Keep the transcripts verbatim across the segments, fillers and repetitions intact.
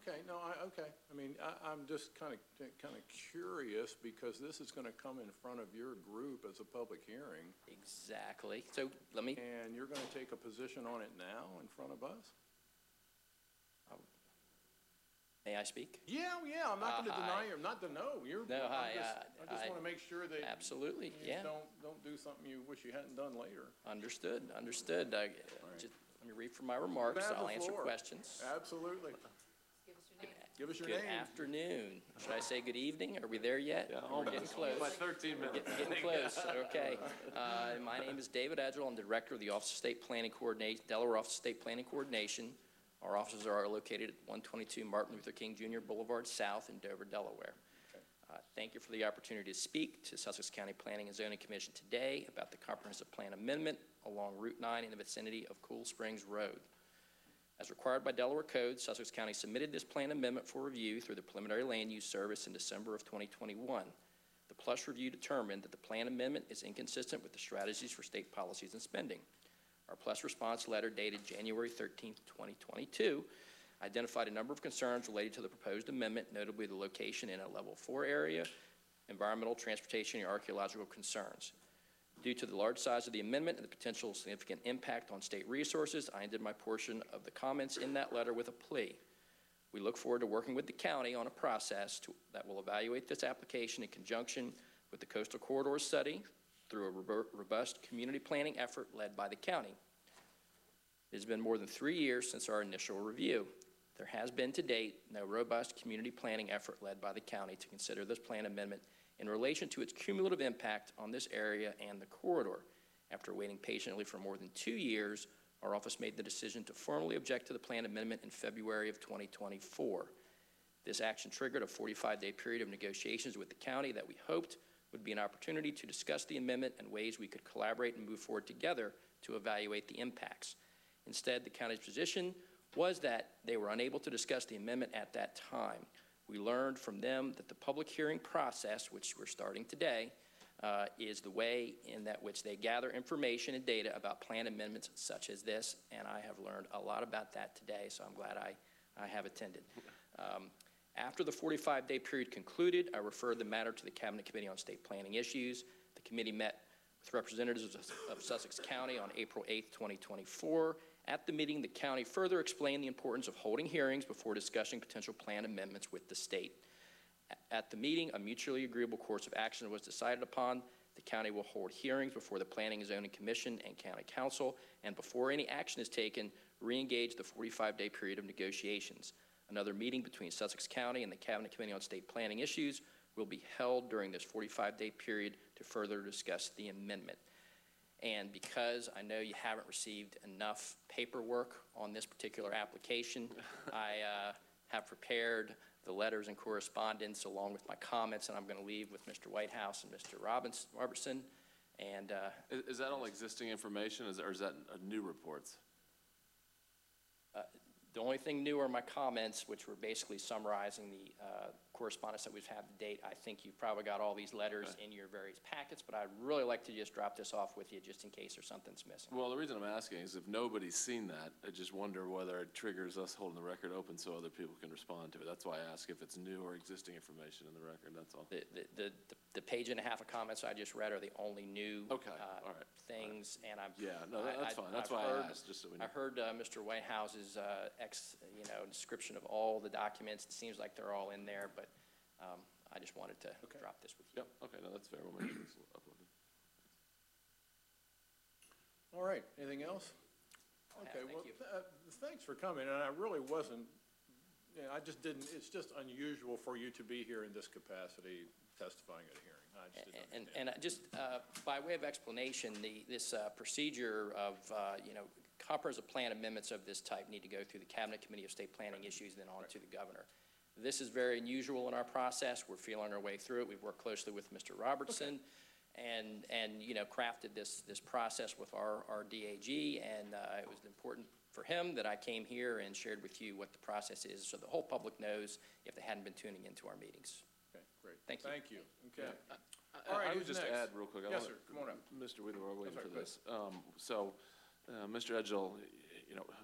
okay, no, I, okay. I mean, I, I'm just kind of, kind of curious because this is going to come in front of your group as a public hearing. Exactly. So let me. And you're going to take a position on it now in front of us? May I speak? Yeah, yeah, I'm not Uh, going to hi. deny you. I'm not to know. You're, No, I'm hi, just, uh, I just I- want to make sure that Absolutely, you yeah. don't, don't do something you wish you hadn't done later. Understood, understood. I, right. just, let me read from my remarks. You have the I'll answer floor. questions. Absolutely. Give us your name. Give us your Good name. afternoon. Should I say good evening? Are we there yet? Yeah, We're getting close. By thirteen minutes. Get- Getting close, okay. Uh, My name is David Edgell. I'm the Director of the Office of State Planning Coordination, Delaware Office of State Planning Coordination. Our offices are located at one twenty-two Martin Luther King Junior Boulevard South in Dover, Delaware. Okay. Uh, Thank you for the opportunity to speak to Sussex County Planning and Zoning Commission today about the Comprehensive Plan Amendment along Route nine in the vicinity of Cool Springs Road. As required by Delaware Code, Sussex County submitted this plan amendment for review through the Preliminary Land Use Service in December of twenty twenty-one. The PLUS review determined that the plan amendment is inconsistent with the strategies for state policies and spending. Our PLUS response letter dated January thirteenth, twenty twenty-two, identified a number of concerns related to the proposed amendment, notably the location in a level four area, environmental, transportation, and archaeological concerns. Due to the large size of the amendment and the potential significant impact on state resources, I ended my portion of the comments in that letter with a plea. We look forward to working with the county on a process to, that will evaluate this application in conjunction with the Coastal Corridor Study through a robust community planning effort led by the county. It has been more than three years since our initial review. There has been to date no robust community planning effort led by the county to consider this plan amendment in relation to its cumulative impact on this area and the corridor. After waiting patiently for more than two years, our office made the decision to formally object to the plan amendment in February of twenty twenty-four. This action triggered a forty-five day period of negotiations with the county that we hoped would be an opportunity to discuss the amendment and ways we could collaborate and move forward together to evaluate the impacts. Instead, the county's position was that they were unable to discuss the amendment at that time. We learned from them that the public hearing process, which we're starting today, uh, is the way in that which they gather information and data about plan amendments such as this, and I have learned a lot about that today, so I'm glad I, I have attended. Um, After the forty-five day period concluded, I referred the matter to the Cabinet Committee on State Planning Issues. The committee met with representatives of Sussex County on April eighth, twenty twenty-four. At the meeting, the county further explained the importance of holding hearings before discussing potential plan amendments with the state. At the meeting, a mutually agreeable course of action was decided upon. The county will hold hearings before the Planning and Zoning Commission and County Council, and before any action is taken, re-engage the forty-five day period of negotiations. Another meeting between Sussex County and the Cabinet Committee on State Planning Issues will be held during this forty-five day period to further discuss the amendment. And because I know you haven't received enough paperwork on this particular application, I uh, have prepared the letters and correspondence along with my comments, and I'm going to leave with Mister Whitehouse and Mister Robbins, Robertson. And uh, Is, is that all existing information, is, or is that uh, new reports? uh, the only thing new are my comments, which were basically summarizing the uh, correspondence that we've had to date. I think you've probably got all these letters Okay. in your various packets, but I'd really like to just drop this off with you just in case there's something's missing. Well, the reason I'm asking is if nobody's seen that, I just wonder whether it triggers us holding the record open so other people can respond to it. That's why I ask if it's new or existing information in the record, that's all. The, the, the, the page and a half of comments I just read are the only new Okay, uh, all right. things, and I'm. Yeah, no, that- that's I- fine. That's I've why I heard- asked, just so we I know. heard uh, Mister Whitehouse's uh, ex, you know, description of all the documents. It seems like they're all in there, but um, I just wanted to Okay. drop this with you. Yep, okay, no, that's fair. We'll make sure it's uploaded. All right, anything else? Yeah, Okay, thank well, you. th- uh, thanks for coming, and I really wasn't, you know, I just didn't, it's just unusual for you to be here in this capacity testifying at a hearing. I just didn't And, understand. and just uh, by way of explanation, the, this uh, procedure of, uh, you know, comprehensive plan amendments of this type need to go through the Cabinet Committee of State Planning Issues, then on to the governor. This is very unusual in our process. We're feeling our way through it. We've worked closely with Mister Robertson and, and, you know, crafted this, this process with our, our D A G, and uh, it was important for him that I came here and shared with you what the process is so the whole public knows if they hadn't been tuning into our meetings. Okay, great. Thank you. Thank you, okay. I- All right, I would who's just next? add real quick. I Yes, wanna- sir. Come on up. Mister Wheeler, we're waiting That's for right, this. Um, So, uh, Mister Edgell, you know,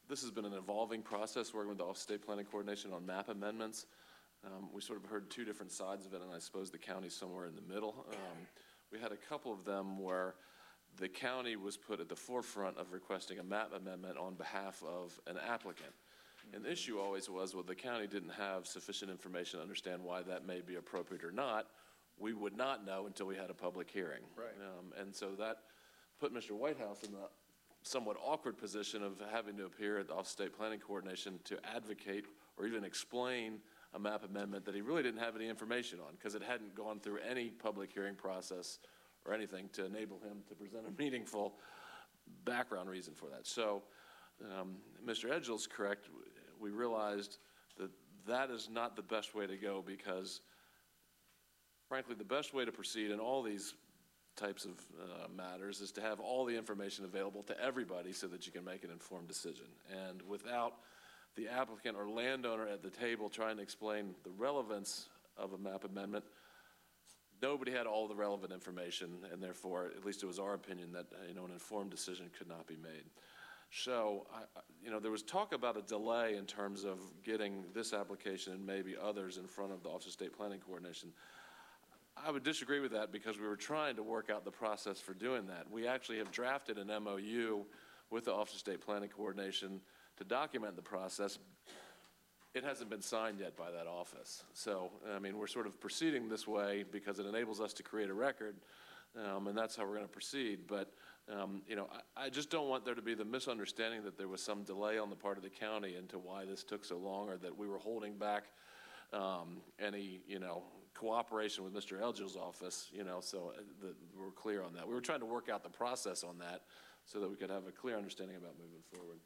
this has been an evolving process, working with the Office of State Planning Coordination on map amendments. Um, we sort of heard two different sides of it, and I suppose the county's somewhere in the middle. Um, we had a couple of them where the county was put at the forefront of requesting a map amendment on behalf of an applicant. And the issue always was, well, the county didn't have sufficient information to understand why that may be appropriate or not. We would not know until we had a public hearing. Right. Um, and so that put Mister Whitehouse in the somewhat awkward position of having to appear at the Office of State Planning Coordination to advocate or even explain a map amendment that he really didn't have any information on, because it hadn't gone through any public hearing process or anything to enable him to present a meaningful background reason for that. So um, Mister Edgell's correct. We realized that that is not the best way to go, because frankly, the best way to proceed in all these types of uh, matters is to have all the information available to everybody so that you can make an informed decision. And without the applicant or landowner at the table trying to explain the relevance of a map amendment, nobody had all the relevant information, and therefore, at least it was our opinion that, you know, an informed decision could not be made. So, I, you know, there was talk about a delay in terms of getting this application and maybe others in front of the Office of State Planning Coordination. I would disagree with that, because we were trying to work out the process for doing that. We actually have drafted an M O U with the Office of State Planning Coordination to document the process. It hasn't been signed yet by that office. So, I mean, we're sort of proceeding this way because it enables us to create a record, um, and that's how we're going to proceed. But, um, you know, I, I just don't want there to be the misunderstanding that there was some delay on the part of the county into why this took so long, or that we were holding back um, any, you know, cooperation with Mister Edgell's office, you know, so the, we're clear on that. We were trying to work out the process on that so that we could have a clear understanding about moving forward.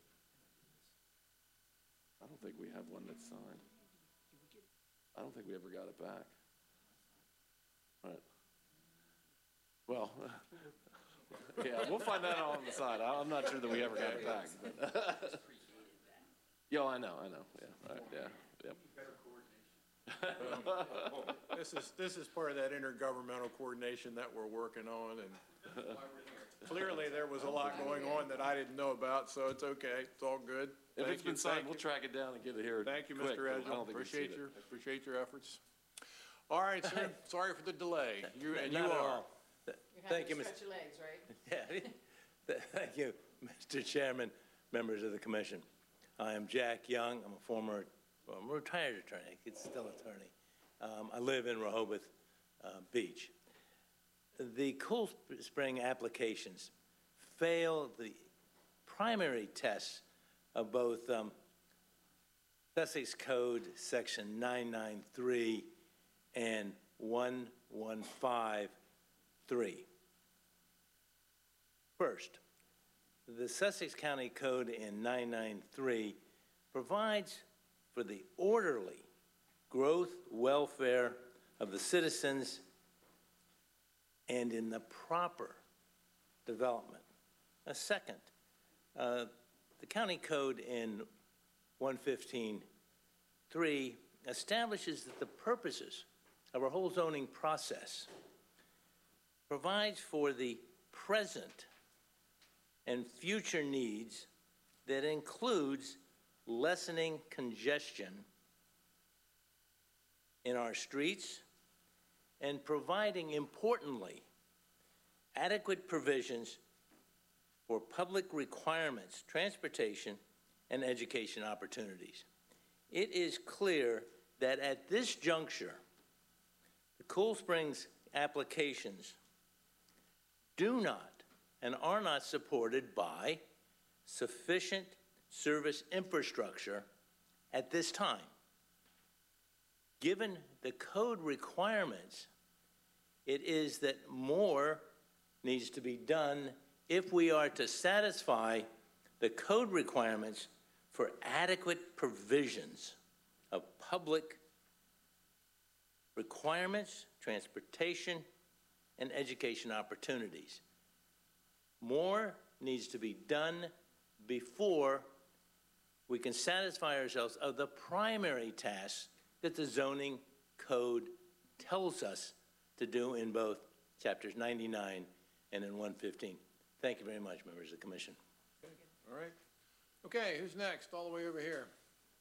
I don't think we have one that's signed. I don't think we ever got it back. Right. Well, yeah, we'll find that out on the side. I'm not sure that we ever got it back. But Yo, I know, I know, yeah, all right, yeah, yep. This is, this is part of that intergovernmental coordination that we're working on, and clearly there was a lot going on that I didn't know about, so it's okay, it's all good. If Thank it's been you, signed, thank we'll you. track it down and get it here. Thank you, quick, Mister but I Edgell, don't think we've seen appreciate it. your, appreciate your efforts. All right, sir, sorry for the delay, you, and you Not at are. all. Th- You're Thank you, having to Mister stretch your legs, right? Yeah. Th- Thank you, Mister Chairman, members of the commission. I am Jack Young. I'm a former, well, I'm a retired attorney, it's still attorney. Um, I live in Rehoboth uh, Beach. The Cool Sp- Spring applications fail the primary tests of both um, Sussex Code Section nine nine three and one one five three. First, the Sussex County Code in nine nine three provides for the orderly growth, welfare of the citizens, and in the proper development. A second, uh, the county code in one fifteen three establishes that the purposes of our whole zoning process provides for the present and future needs that includes lessening congestion in our streets and providing, importantly, adequate provisions for public requirements, transportation, and education opportunities. It is clear that at this juncture, the Cool Springs applications do not and are not supported by sufficient service infrastructure at this time. Given the code requirements, it is that more needs to be done if we are to satisfy the code requirements for adequate provisions of public requirements, transportation, and education opportunities. More needs to be done before we can satisfy ourselves of the primary tasks that the zoning code tells us to do in both chapters ninety-nine and in one fifteen. Thank you very much, members of the commission. All right. Okay, who's next? All the way over here.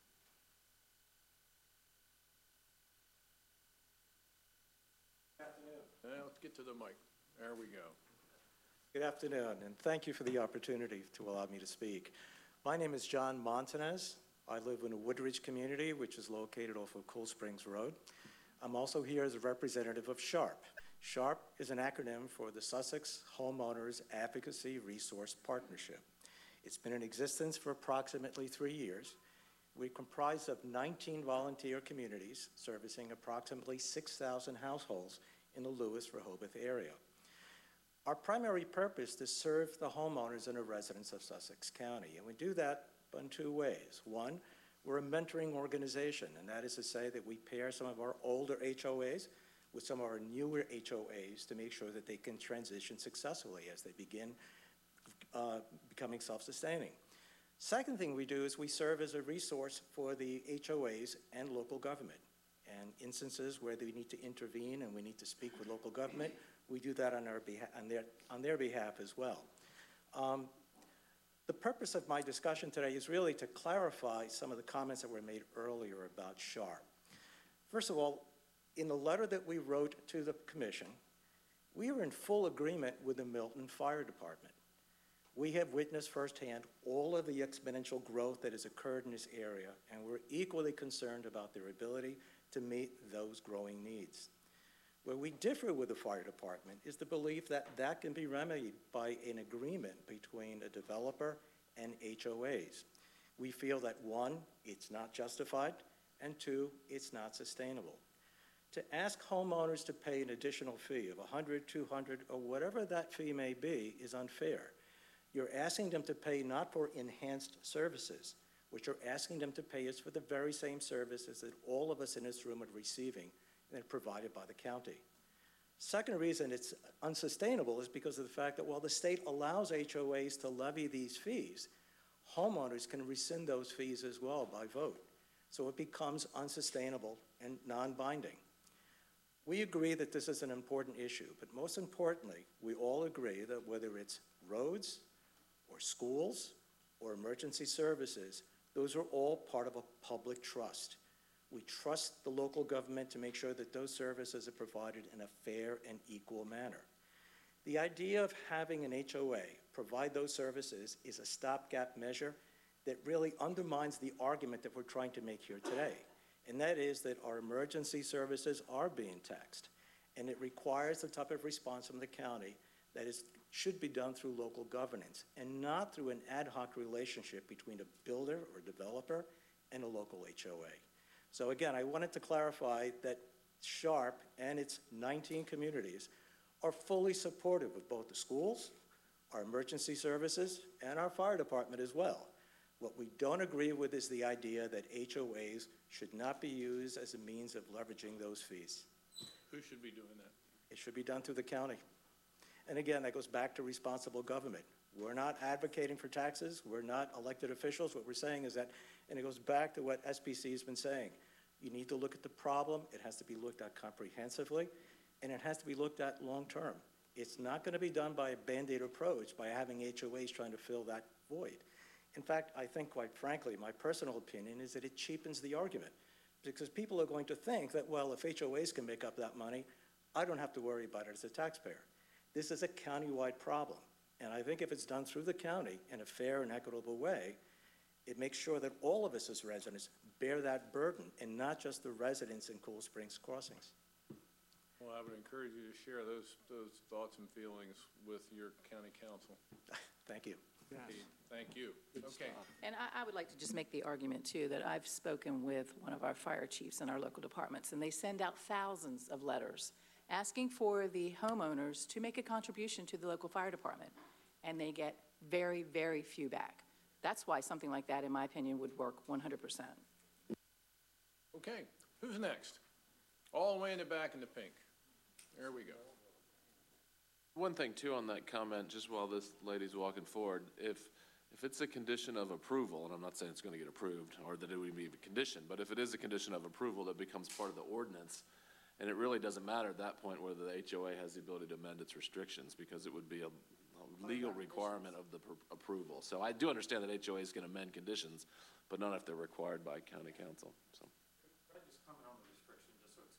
Uh, let's get to the mic. There we go. Good afternoon, and thank you for the opportunity to allow me to speak. My name is John Montanez. I live in a Woodridge community, which is located off of Cool Springs Road. I'm also here as a representative of SHARP. SHARP is an acronym for the Sussex Homeowners Advocacy Resource Partnership. It's been in existence for approximately three years. We're comprised of nineteen volunteer communities servicing approximately six thousand households in the Lewis-Rehoboth area. Our primary purpose is to serve the homeowners and the residents of Sussex County, and we do that in two ways. One, we're a mentoring organization, and that is to say that we pair some of our older H O As with some of our newer H O As to make sure that they can transition successfully as they begin uh, becoming self-sustaining. Second thing we do is we serve as a resource for the H O As and local government. And instances where they need to intervene and we need to speak with local government, we do that on, our beha on, their, on their behalf as well. Um, the purpose of my discussion today is really to clarify some of the comments that were made earlier about SHARP. First of all, in the letter that we wrote to the commission, we are in full agreement with the Milton Fire Department. We have witnessed firsthand all of the exponential growth that has occurred in this area, and we're equally concerned about their ability to meet those growing needs. Where we differ with the fire department is the belief that that can be remedied by an agreement between a developer and H O As. We feel that one, it's not justified, and two, it's not sustainable. To ask homeowners to pay an additional fee of one hundred dollars, two hundred dollars, or whatever that fee may be is unfair. You're asking them to pay not for enhanced services. What you're asking them to pay is for the very same services that all of us in this room are receiving and provided by the county. Second reason it's unsustainable is because of the fact that while the state allows H O As to levy these fees, homeowners can rescind those fees as well by vote. So it becomes unsustainable and non-binding. We agree that this is an important issue, but most importantly, we all agree that whether it's roads or schools or emergency services, those are all part of a public trust. We trust the local government to make sure that those services are provided in a fair and equal manner. The idea of having an H O A provide those services is a stopgap measure that really undermines the argument that we're trying to make here today. And that is that our emergency services are being taxed, and it requires the type of response from the county that is, should be done through local governance and not through an ad hoc relationship between a builder or developer and a local H O A. So again, I wanted to clarify that SHARP and its nineteen communities are fully supportive of both the schools, our emergency services, and our fire department as well. What we don't agree with is the idea that H O As should not be used as a means of leveraging those fees. Who should be doing that? It should be done through the county. And again, that goes back to responsible government. We're not advocating for taxes. We're not elected officials. What we're saying is that, and it goes back to what S P C has been saying, you need to look at the problem. It has to be looked at comprehensively, and it has to be looked at long-term. It's not going to be done by a Band-Aid approach, by having H O As trying to fill that void. In fact, I think, quite frankly, my personal opinion is that it cheapens the argument, because people are going to think that, well, if H O As can make up that money, I don't have to worry about it as a taxpayer. This is a county-wide problem, and I think if it's done through the county in a fair and equitable way, it makes sure that all of us as residents bear that burden, and not just the residents in Cool Springs Crossings. Well, I would encourage you to share those, those thoughts and feelings with your county council. Thank you. Thank you. Okay. And I, I would like to just make the argument, too, that I've spoken with one of our fire chiefs in our local departments, and they send out thousands of letters asking for the homeowners to make a contribution to the local fire department, and they get very, very few back. That's why something like that, in my opinion, would work one hundred percent. Okay, who's next? All the way in the back in the pink. There we go. One thing too on that comment, just while this lady's walking forward, if, if it's a condition of approval, and I'm not saying it's gonna get approved or that it would be a condition, but if it is a condition of approval that becomes part of the ordinance, and it really doesn't matter at that point whether the H O A has the ability to amend its restrictions, because it would be a, legal requirement of the pr- approval. So I do understand that H O As can amend conditions, but not if they're required by county council, so. Could I just comment on the restriction, just so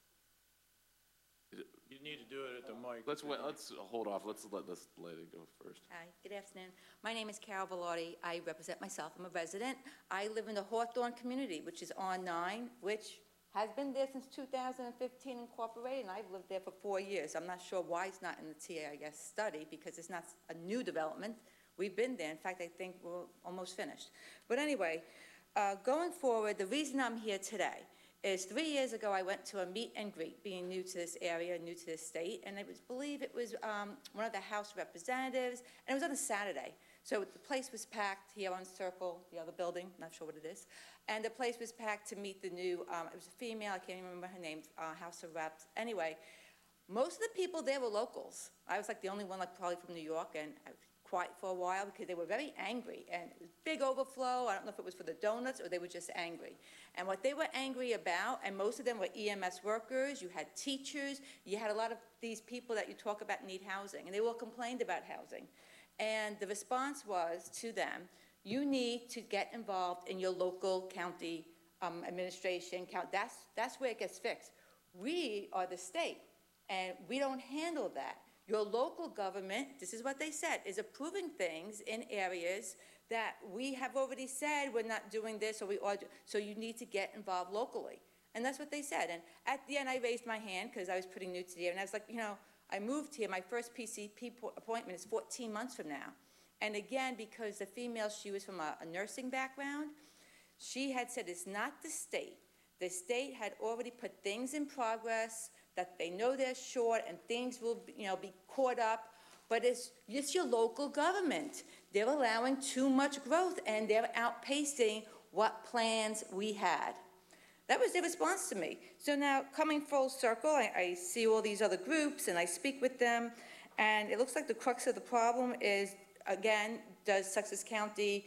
it's You need to do it at the mic. Let's wait, let's hold off, let's let this lady go first. Hi, good afternoon. My name is Carol Velarde. I represent myself. I'm a resident. I live in the Hawthorne community, which is on nine, which has been there since two thousand fifteen incorporated, and I've lived there for four years. I'm not sure why it's not in the T A, I guess, study, because it's not a new development. We've been there. In fact, I think we're almost finished. But anyway, uh, going forward, the reason I'm here today is three years ago I went to a meet and greet, being new to this area, new to this state, and I was, believe it was um, one of the House representatives, and it was on a Saturday. So the place was packed here on Circle, the other building, not sure what it is, and the place was packed to meet the new, um, it was a female, I can't even remember her name, uh, House of Reps. Anyway, most of the people there were locals. I was like the only one, like probably from New York, and I was quiet for a while because they were very angry, and it was big overflow. I don't know if it was for the donuts or they were just angry. And what they were angry about, and most of them were E M S workers, you had teachers, you had a lot of these people that you talk about need housing, and they all complained about housing. And the response was to them, you need to get involved in your local county um, administration. Count, that's, that's where it gets fixed. We are the state, and we don't handle that. Your local government, this is what they said, is approving things in areas that we have already said we're not doing this, or we are, so you need to get involved locally. And that's what they said. And at the end, I raised my hand because I was pretty new to the area, and I was like, you know, I moved here, my first P C P appointment is fourteen months from now. And again, because the female, she was from a, a nursing background, she had said it's not the state. The state had already put things in progress that they know they're short and things will, you know, be caught up, but it's just your local government. They're allowing too much growth and they're outpacing what plans we had. That was their response to me. So now, coming full circle, I, I see all these other groups and I speak with them, and it looks like the crux of the problem is, again, does Sussex County,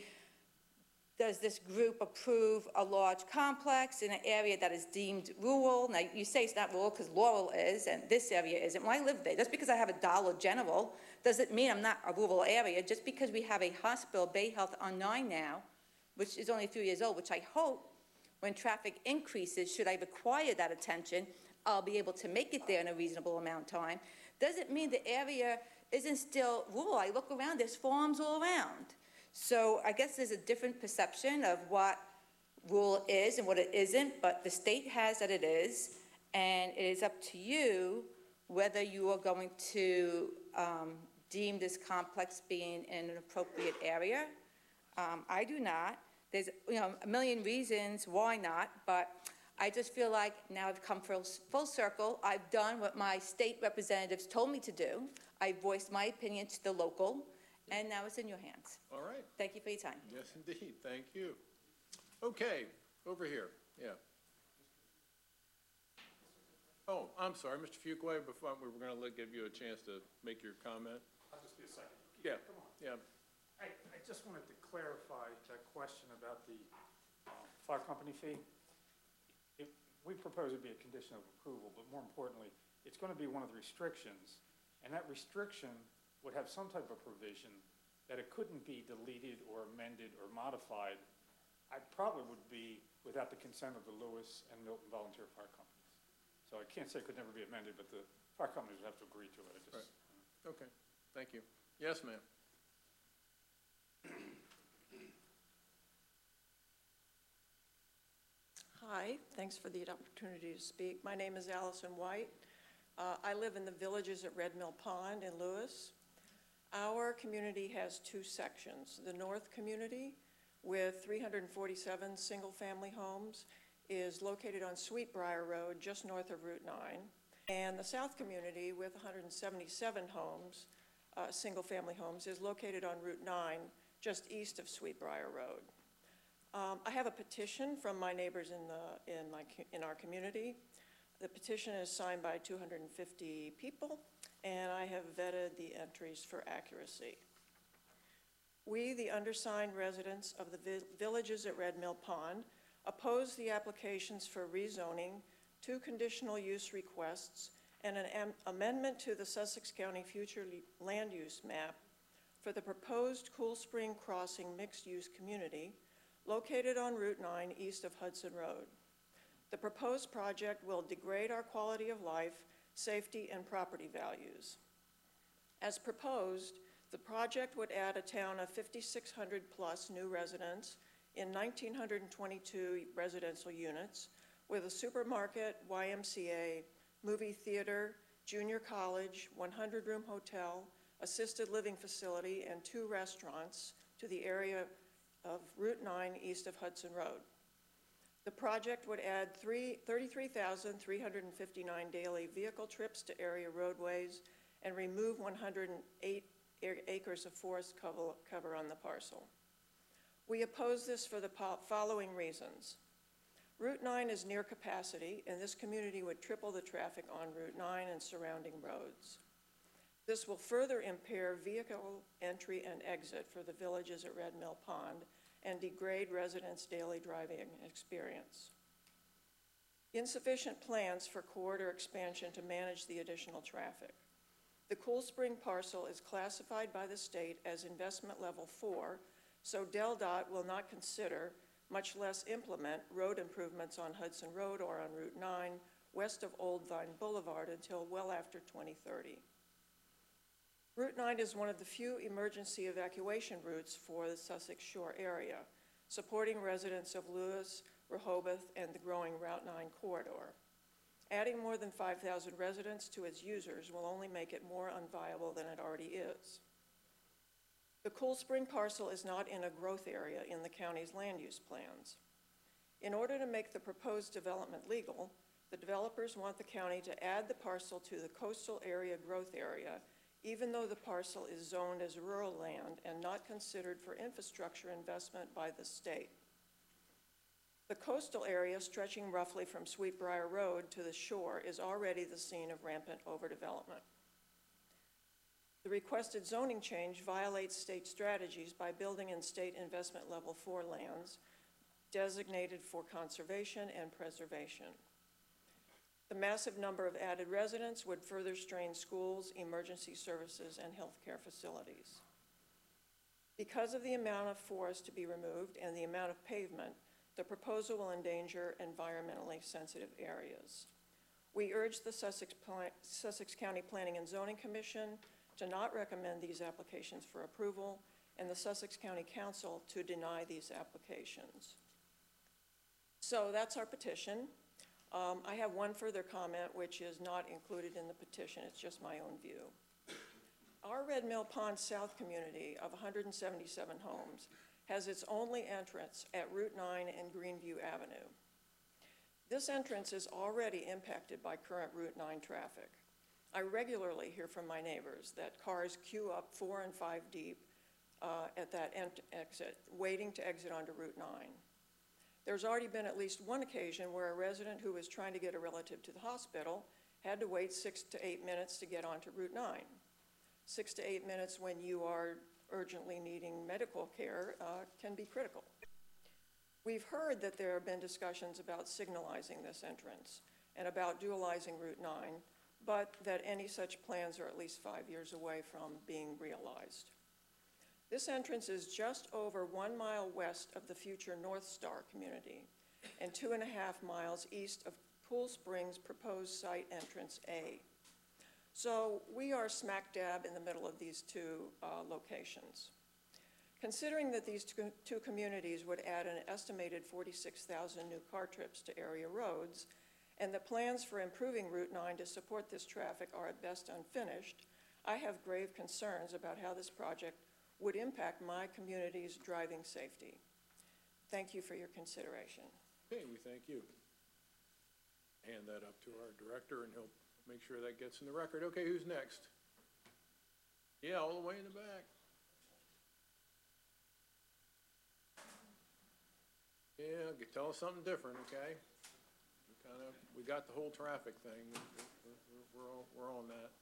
does this group approve a large complex in an area that is deemed rural? Now, you say it's not rural because Laurel is, and this area isn't. Well, I live there. Just because I have a Dollar General doesn't mean I'm not a rural area. Just because we have a hospital, Bay Health, on nine now, which is only a few years old, which I hope, when traffic increases, should I require that attention, I'll be able to make it there in a reasonable amount of time. Doesn't mean the area isn't still rural. I look around, there's farms all around. So I guess there's a different perception of what rural is and what it isn't, but the state has that it is, and it is up to you whether you are going to um, deem this complex being in an appropriate area. Um, I do not. There's, you know, a million reasons why not, but I just feel like now I've come full, full circle. I've done what my state representatives told me to do. I voiced my opinion to the local, and now it's in your hands. All right. Thank you for your time. Yes, indeed. Thank you. Okay, over here. Yeah. Oh, I'm sorry, Mister Fuqua, before we were going to give you a chance to make your comment. I'll just be a second. Yeah, Come on. yeah. I, I just wanted to clarify that question about the uh, fire company fee. If we propose it be a condition of approval, but more importantly, it's going to be one of the restrictions, and that restriction would have some type of provision that it couldn't be deleted or amended or modified. I probably would be without the consent of the Lewis and Milton Volunteer Fire Companies. So I can't say it could never be amended, but the fire companies would have to agree to it. I just, Right. Okay, thank you. Yes, ma'am. Hi, thanks for the opportunity to speak. My name is Allison White. Uh, I live in the Villages at Red Mill Pond in Lewis. Our community has two sections. The north community, with three hundred forty-seven single-family homes, is located on Sweetbriar Road, just north of Route nine. And the south community, with one hundred seventy-seven homes, uh, single-family homes, is located on Route nine, just east of Sweetbriar Road. Um, I have a petition from my neighbors in, the, in, my, in our community. The petition is signed by two hundred fifty people, and I have vetted the entries for accuracy. We, the undersigned residents of the vi Villages at Red Mill Pond, oppose the applications for rezoning, two conditional use requests, and an am amendment to the Sussex County Future Land Use Map for the proposed Cool Spring Crossing mixed-use community located on Route nine east of Hudson Road. The proposed project will degrade our quality of life, safety, and property values. As proposed, the project would add a town of fifty-six hundred plus new residents in one thousand nine hundred twenty-two residential units with a supermarket, Y M C A, movie theater, junior college, one hundred room hotel, assisted living facility, and two restaurants to the area of Route nine east of Hudson Road. The project would add thirty-three thousand three hundred fifty-nine daily vehicle trips to area roadways and remove one hundred eight acres of forest cover, cover on the parcel. We oppose this for the following reasons. Route nine is near capacity, and this community would triple the traffic on Route nine and surrounding roads. This will further impair vehicle entry and exit for the villages at Red Mill Pond and degrade residents' daily driving experience. Insufficient plans for corridor expansion to manage the additional traffic. The Cool Spring parcel is classified by the state as investment level four, so DelDOT will not consider, much less implement, road improvements on Hudson Road or on Route nine west of Old Vine Boulevard until well after twenty thirty. Route nine is one of the few emergency evacuation routes for the Sussex Shore area, supporting residents of Lewis, Rehoboth, and the growing Route nine corridor. Adding more than five thousand residents to its users will only make it more unviable than it already is. The Cool Spring parcel is not in a growth area in the county's land use plans. In order to make the proposed development legal, the developers want the county to add the parcel to the coastal area growth area, even though the parcel is zoned as rural land and not considered for infrastructure investment by the state. The coastal area, stretching roughly from Sweetbriar Road to the shore, is already the scene of rampant overdevelopment. The requested zoning change violates state strategies by building in state investment level four lands designated for conservation and preservation. The massive number of added residents would further strain schools, emergency services, and healthcare facilities. Because of the amount of forest to be removed and the amount of pavement, the proposal will endanger environmentally sensitive areas. We urge the Sussex, Sussex County Planning and Zoning Commission to not recommend these applications for approval, and the Sussex County Council to deny these applications. So that's our petition. Um, I have one further comment which is not included in the petition, it's just my own view. Our Red Mill Pond South community of one hundred seventy-seven homes has its only entrance at Route nine and Greenview Avenue. This entrance is already impacted by current Route nine traffic. I regularly hear from my neighbors that cars queue up four and five deep uh, at that exit, waiting to exit onto Route nine. There's already been at least one occasion where a resident who was trying to get a relative to the hospital had to wait six to eight minutes to get onto Route nine. Six to eight minutes when you are urgently needing medical care uh, can be critical. We've heard that there have been discussions about signalizing this entrance and about dualizing Route nine, but that any such plans are at least five years away from being realized. This entrance is just over one mile west of the future North Star community and two and a half miles east of Cool Springs proposed site entrance A. So we are smack dab in the middle of these two uh, locations. Considering that these two, two communities would add an estimated forty-six thousand new car trips to area roads, and the plans for improving Route nine to support this traffic are at best unfinished, I have grave concerns about how this project would impact my community's driving safety. Thank you for your consideration. Okay, we thank you. Hand that up to our director and he'll make sure that gets in the record. Okay, who's next? Yeah, all the way in the back. Yeah, g- tell us something different, okay? We kind of, we got the whole traffic thing. We're, we're, we're, all, we're on that.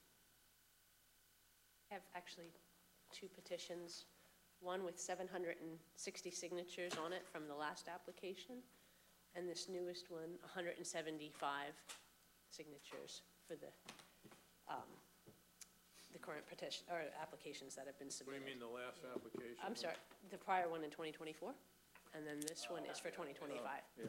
I have actually two petitions, one with seven hundred sixty signatures on it from the last application, and this newest one, one hundred seventy-five signatures for the um, the current petition, or applications that have been What do you submitted. mean, the last application? I'm sorry, the prior one in twenty twenty-four, and then this one is for twenty twenty-five. Yeah.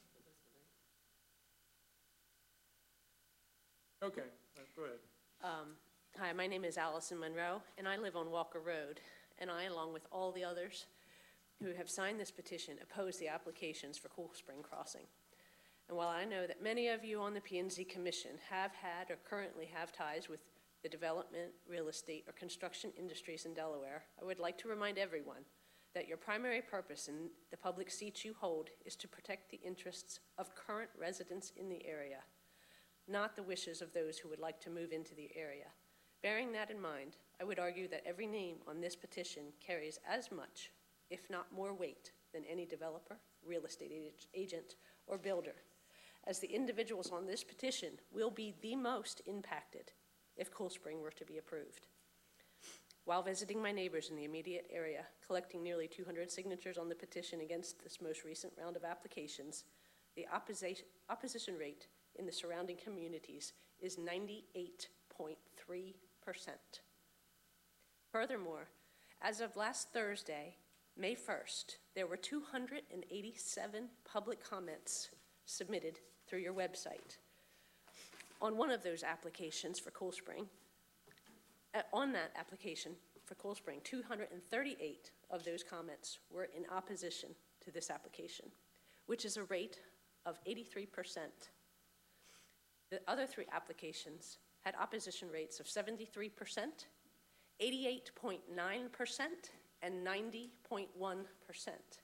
Okay, uh, go ahead. Um, Hi, my name is Allison Monroe, and I live on Walker Road, and I, along with all the others who have signed this petition, oppose the applications for Cool Spring Crossing. And while I know that many of you on the P and Z Commission have had or currently have ties with the development, real estate, or construction industries in Delaware, I would like to remind everyone that your primary purpose in the public seats you hold is to protect the interests of current residents in the area, not the wishes of those who would like to move into the area. Bearing that in mind, I would argue that every name on this petition carries as much, if not more weight, than any developer, real estate agent, or builder, as the individuals on this petition will be the most impacted if Cool Spring were to be approved. While visiting my neighbors in the immediate area, collecting nearly two hundred signatures on the petition against this most recent round of applications, the opposition, opposition rate in the surrounding communities is ninety-eight point three percent. Furthermore, as of last Thursday, May first, there were two hundred eighty-seven public comments submitted through your website. On one of those applications for Cool Spring, uh, on that application for Cool Spring, two hundred thirty-eight of those comments were in opposition to this application, which is a rate of eighty-three percent. The other three applications had opposition rates of seventy-three percent, eighty-eight point nine percent, and ninety point one percent.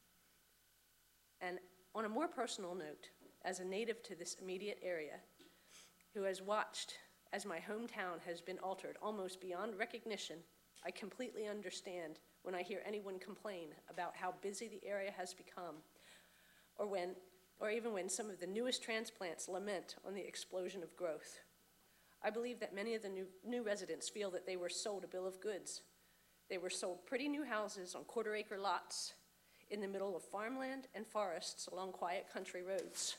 And on a more personal note, as a native to this immediate area, who has watched as my hometown has been altered almost beyond recognition, I completely understand when I hear anyone complain about how busy the area has become, or when, or even when some of the newest transplants lament on the explosion of growth. I believe that many of the new, new residents feel that they were sold a bill of goods. They were sold pretty new houses on quarter-acre lots in the middle of farmland and forests along quiet country roads.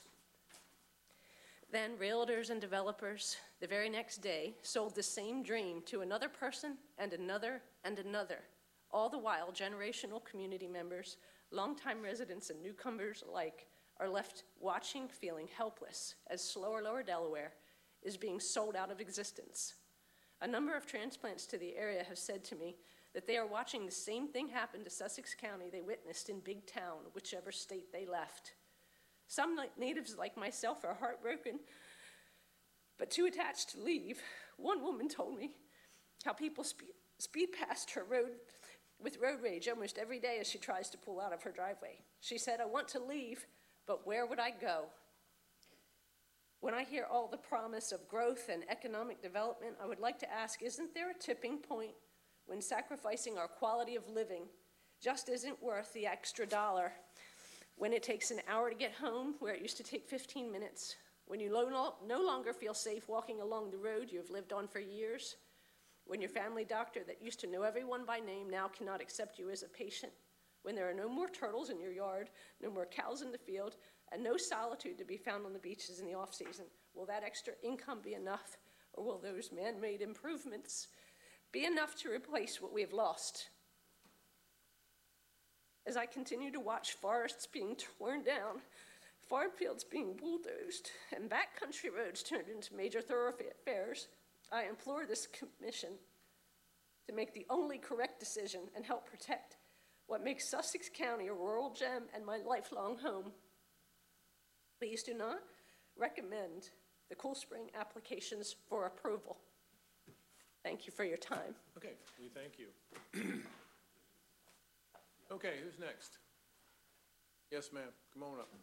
Then realtors and developers, the very next day, sold the same dream to another person and another and another. All the while, generational community members, longtime residents and newcomers alike are left watching, feeling helpless as slower lower Delaware is being sold out of existence. A number of transplants to the area have said to me that they are watching the same thing happen to Sussex County they witnessed in Big Town, whichever state they left. Some natives like myself are heartbroken, but too attached to leave. One woman told me how people speed, speed past her road with road rage almost every day as she tries to pull out of her driveway. She said, "I want to leave, but where would I go?" When I hear all the promise of growth and economic development, I would like to ask, isn't there a tipping point when sacrificing our quality of living just isn't worth the extra dollar? When it takes an hour to get home where it used to take fifteen minutes, when you no longer feel safe walking along the road you have lived on for years, when your family doctor that used to know everyone by name now cannot accept you as a patient, when there are no more turtles in your yard, no more cows in the field, and no solitude to be found on the beaches in the off-season, will that extra income be enough, or will those man-made improvements be enough to replace what we have lost? As I continue to watch forests being torn down, farm fields being bulldozed, and backcountry roads turned into major thoroughfares, I implore this commission to make the only correct decision and help protect what makes Sussex County a rural gem and my lifelong home. Please do not recommend the Cool Spring applications for approval. Thank you for your time. Okay, we thank you. Okay, who's next? Yes, ma'am, come on up.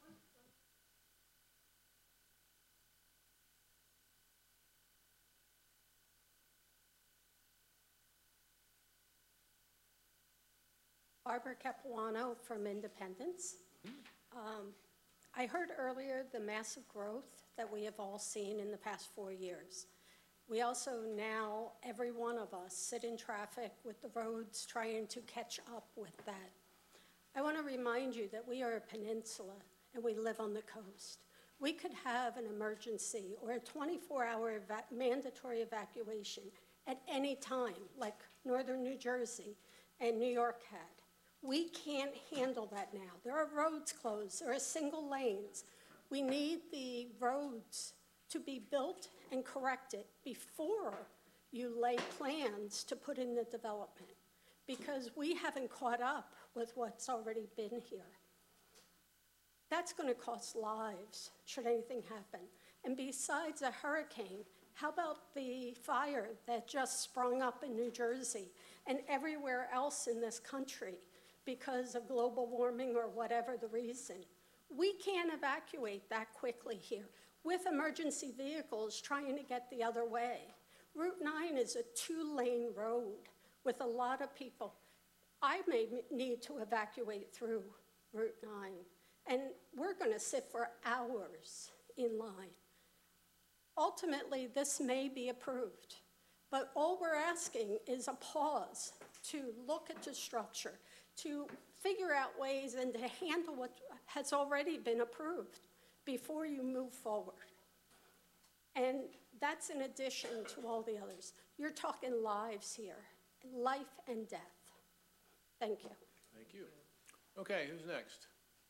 Barbara Capuano from Independence. Um, I heard earlier the massive growth that we have all seen in the past four years. We also now, every one of us, sit in traffic with the roads trying to catch up with that. I want to remind you that we are a peninsula and we live on the coast. We could have an emergency or a twenty-four hour eva- mandatory evacuation at any time, like northern New Jersey and New York had. We can't handle that now. There are roads closed, there are single lanes. We need the roads to be built and corrected before you lay plans to put in the development, because we haven't caught up with what's already been here. That's going to cost lives should anything happen. And besides a hurricane, how about the fire that just sprung up in New Jersey and everywhere else in this country because of global warming or whatever the reason? We can't evacuate that quickly here with emergency vehicles trying to get the other way. Route nine is a two-lane road with a lot of people. I may need to evacuate through Route nine, and we're going to sit for hours in line. Ultimately, this may be approved, but all we're asking is a pause to look at the structure, to figure out ways and to handle what has already been approved before you move forward. And that's in addition to all the others. You're talking lives here, life and death. Thank you. Thank you. Okay, who's next?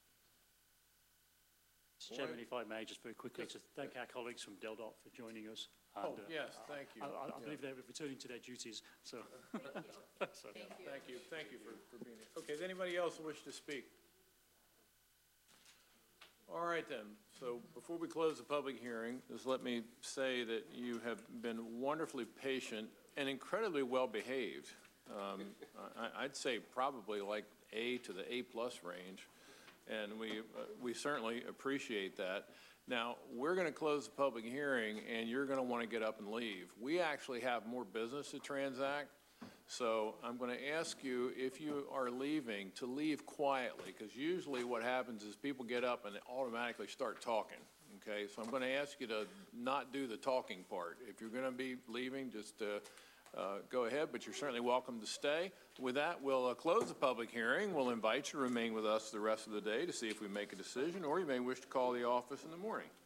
Mister Chairman, if I may, just very quickly, Yes. to thank our colleagues from Deldot for joining us. Oh, And, uh, yes, thank you. I, I I Yeah. believe they're returning to their duties, so. so. Thank you, thank you for, for being here. Okay, does anybody else wish to speak? All right then, so before we close the public hearing, just let me say that you have been wonderfully patient and incredibly well-behaved. Um, I, I'd say probably like A to the A-plus range, and we, uh, we certainly appreciate that. Now, we're going to close the public hearing, and you're going to want to get up and leave. We actually have more business to transact, so I'm going to ask you, if you are leaving, to leave quietly, because usually what happens is people get up and automatically start talking, okay? So I'm going to ask you to not do the talking part. If you're going to be leaving, just uh, uh, go ahead, but you're certainly welcome to stay. With that, we'll uh, close the public hearing. We'll invite you to remain with us the rest of the day to see if we make a decision, or you may wish to call the office in the morning.